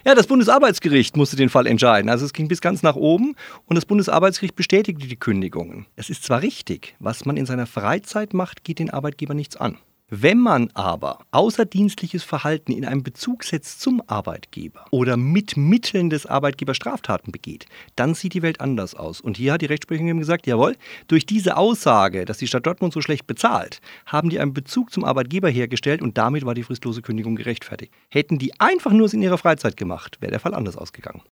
Ja, das Bundesarbeitsgericht musste den Fall entscheiden. Also es ging bis ganz nach oben und das Bundesarbeitsgericht bestätigte die Kündigungen. Es ist zwar richtig, was man in seiner Freizeit macht, geht den Arbeitgeber nichts an. Wenn man aber außerdienstliches Verhalten in einem Bezug setzt zum Arbeitgeber oder mit Mitteln des Arbeitgebers Straftaten begeht, dann sieht die Welt anders aus. Und hier hat die Rechtsprechung eben gesagt, jawohl, durch diese Aussage, dass die Stadt Dortmund so schlecht bezahlt, haben die einen Bezug zum Arbeitgeber hergestellt und damit war die fristlose Kündigung gerechtfertigt. Hätten die einfach nur es in ihrer Freizeit gemacht, wäre der Fall anders ausgegangen.